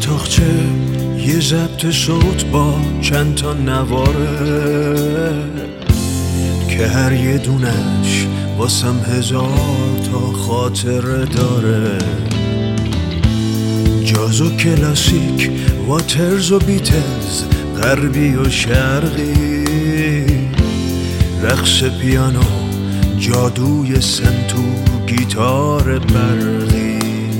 اتاقچه یه ضبط صوت با چند تا نواره که هر یه دونش واسم 1000 تا خاطره داره. جاز و کلاسیک، واترز و بیتلز، غربی و شرقی، رقص پیانو، جادوی سنتور، گیتار برقی.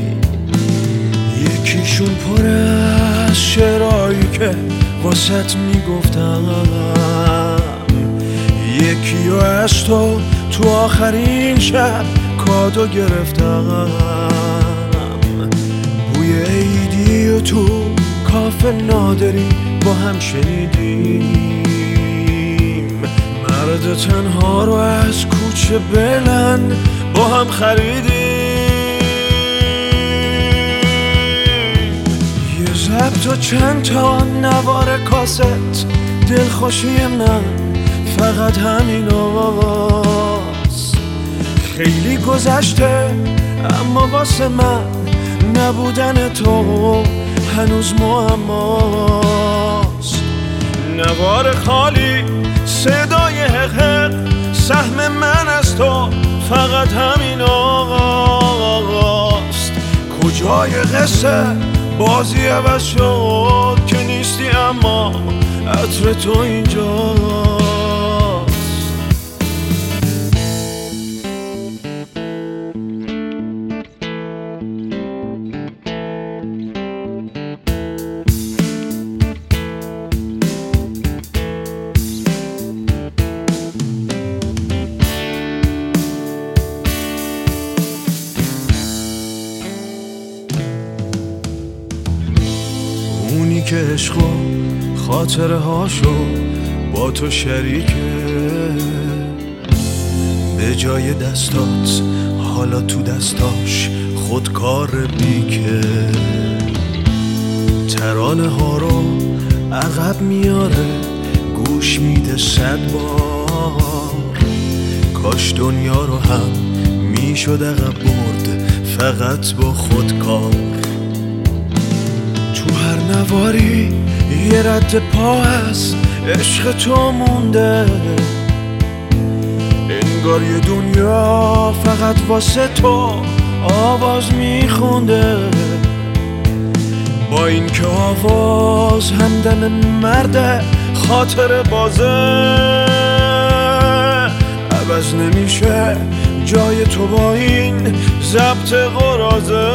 یکیشون پر از شعرهایی که واسط میگفتم، یکیو از تو آخرین شب کادو گرفتم. بوی عیدی و تو کافه نادری با هم شنیدیم، مرد تنها رو از کوچه بلند با هم خریدیم. یه ضبط و چند تا نوار کاست، دلخوشی من فقط همین هاست. خیلی گذشته اما واسه من نبودن تو هنوز معماست. نوار خالی، صدای حق، سهم من از تو فقط همین آقاست. کجای قصه بازی عوض شد که نیستی اما عطر تو اینجاست. اونی که عشق و خاطره هاشو با تو شریکه، به جای دستات حالا تو دستاش خودکار بیکه. ترانه ها رو عقب میاره، گوش میده 100 بار. کاش دنیا رو هم میشد عقب برد فقط با خودکار. تو هر نواری یه رد پا از عشق تو مونده، انگار یه دنیا فقط واسه تو آواز میخونده. با این که آواز همدم مرد خاطر بازه، عوض نمیشه جای تو با این ضبط قرازه.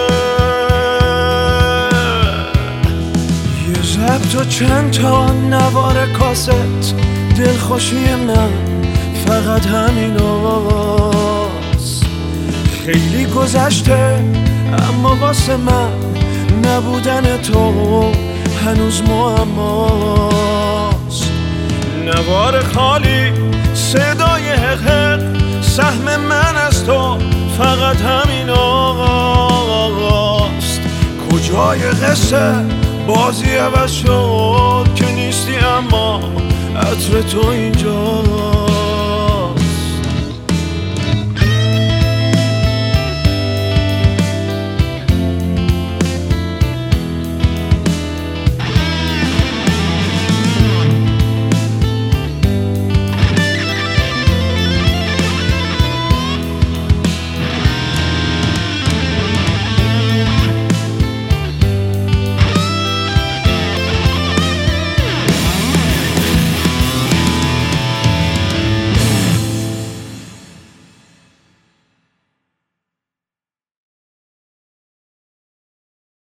ضبط و چند تا نوار کاست، دلخوشی من فقط همین آواست. خیلی گذشته اما واسه من نبودن تو هنوز معماست. نوار خالی، صدای حق، سهم من از تو فقط همین آقاست. کجای قصه بازی عوض شد که نیستی اما عطر تو اینجا.